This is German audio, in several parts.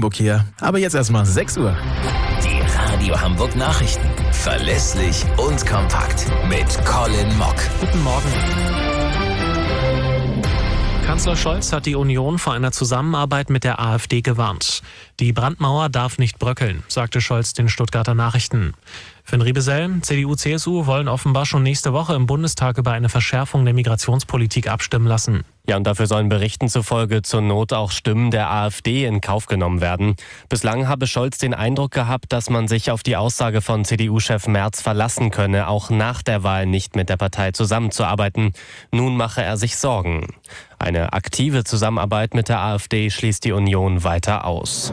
Hamburg hier. Aber jetzt erstmal 6 Uhr. Die Radio Hamburg Nachrichten. Verlässlich und kompakt. Mit Colin Mock. Guten Morgen. Kanzler Scholz hat die Union vor einer Zusammenarbeit mit der AfD gewarnt. Die Brandmauer darf nicht bröckeln, sagte Scholz den Stuttgarter Nachrichten. Finn Riebesell, CDU, CSU wollen offenbar schon nächste Woche im Bundestag über eine Verschärfung der Migrationspolitik abstimmen lassen. Ja, und dafür sollen Berichten zufolge zur Not auch Stimmen der AfD in Kauf genommen werden. Bislang habe Scholz den Eindruck gehabt, dass man sich auf die Aussage von CDU-Chef Merz verlassen könne, auch nach der Wahl nicht mit der Partei zusammenzuarbeiten. Nun mache er sich Sorgen. Eine aktive Zusammenarbeit mit der AfD schließt die Union weiter aus.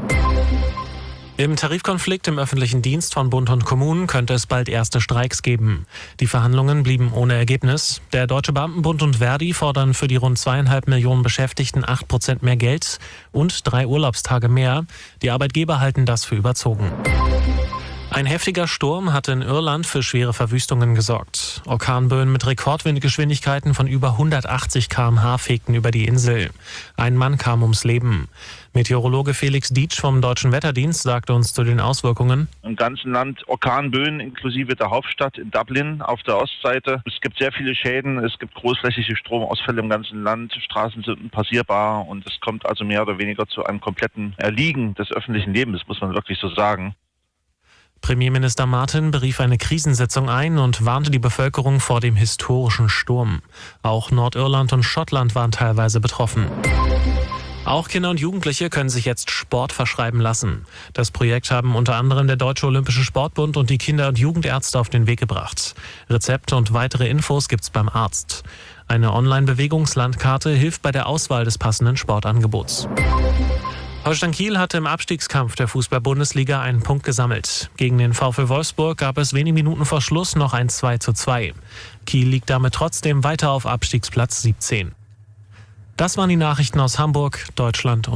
Im Tarifkonflikt im öffentlichen Dienst von Bund und Kommunen könnte es bald erste Streiks geben. Die Verhandlungen blieben ohne Ergebnis. Der Deutsche Beamtenbund und Verdi fordern für die rund 2,5 Millionen Beschäftigten 8% mehr Geld und 3 Urlaubstage mehr. Die Arbeitgeber halten das für überzogen. Ein heftiger Sturm hatte in Irland für schwere Verwüstungen gesorgt. Orkanböen mit Rekordwindgeschwindigkeiten von über 180 km/h fegten über die Insel. Ein Mann kam ums Leben. Meteorologe Felix Dietsch vom Deutschen Wetterdienst sagte uns zu den Auswirkungen. Im ganzen Land Orkanböen inklusive der Hauptstadt in Dublin auf der Ostseite. Es gibt sehr viele Schäden, es gibt großflächige Stromausfälle im ganzen Land, Straßen sind unpassierbar und es kommt also mehr oder weniger zu einem kompletten Erliegen des öffentlichen Lebens, muss man wirklich so sagen. Premierminister Martin berief eine Krisensitzung ein und warnte die Bevölkerung vor dem historischen Sturm. Auch Nordirland und Schottland waren teilweise betroffen. Auch Kinder und Jugendliche können sich jetzt Sport verschreiben lassen. Das Projekt haben unter anderem der Deutsche Olympische Sportbund und die Kinder- und Jugendärzte auf den Weg gebracht. Rezepte und weitere Infos gibt's beim Arzt. Eine Online-Bewegungslandkarte hilft bei der Auswahl des passenden Sportangebots. Holstein Kiel hatte im Abstiegskampf der Fußball-Bundesliga einen Punkt gesammelt. Gegen den VfL Wolfsburg gab es wenige Minuten vor Schluss noch ein 2:2. Kiel liegt damit trotzdem weiter auf Abstiegsplatz 17. Das waren die Nachrichten aus Hamburg, Deutschland und